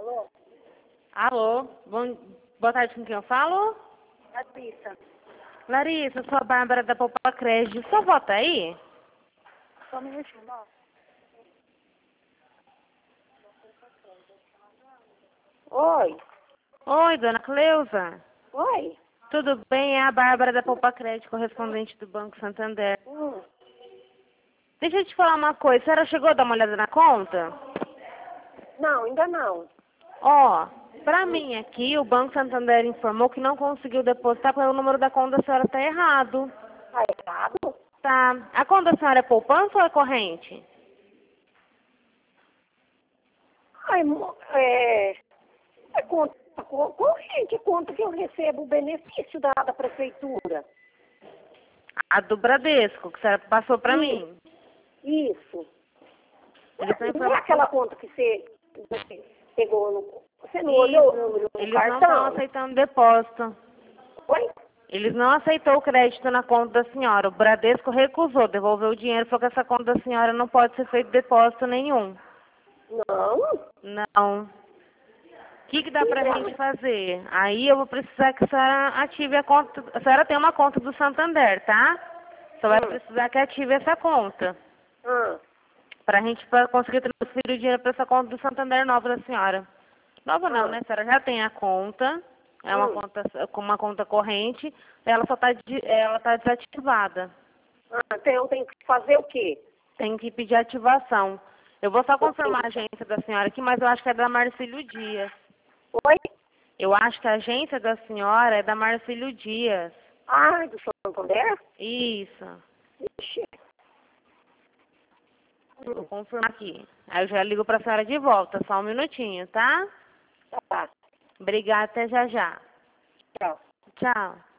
Alô? Alô, boa tarde, com quem eu falo? Larissa. Larissa, eu sou a Bárbara da Poupa Crédito. Sua vota aí? Só um minutinho, ó. Oi. Oi, dona Cleusa. Oi. Tudo bem? É a Bárbara da Poupa Crédito, correspondente do Banco Santander. Deixa eu te falar uma coisa. A senhora chegou a dar uma olhada na conta? Não, ainda não. Ó, pra mim aqui, o Banco Santander informou que não conseguiu depositar porque o número da conta da senhora tá errado. Tá errado? Tá. A conta da senhora é poupança ou é corrente? Ai, é conta corrente, é conta que eu recebo o benefício da prefeitura. A do Bradesco, que a senhora passou pra Isso. mim. Isso. Eles estão Não é informando. aquela conta que você pegou no... Você não Isso. olhou o número do Eles não estão cartão? aceitando depósito. Oi? Eles não aceitou o crédito na conta da senhora. O Bradesco recusou, devolveu o dinheiro, falou que essa conta da senhora não pode ser feito depósito nenhum. Não. Não. O que dá pra gente fazer? Aí eu vou precisar que a senhora ative a conta. A senhora tem uma conta do Santander, tá? Só vai precisar que ative essa conta. Pra gente conseguir transferir o dinheiro pra essa conta do Santander nova da senhora. Nova não, né? A senhora já tem a conta. É uma conta com uma conta corrente. Ela só ela tá desativada. Então eu tenho que fazer o quê? Tem que pedir ativação. Eu vou só confirmar a agência da senhora aqui, mas eu acho que é da Marcílio Dias. Oi? Eu acho que a agência da senhora é da Marcílio Dias. Ah, do Santander? Isso. Ixi. Vou confirmar aqui. Aí eu já ligo pra senhora de volta. Só um minutinho, tá? Tá. Obrigada, até já já. Tchau. Tchau.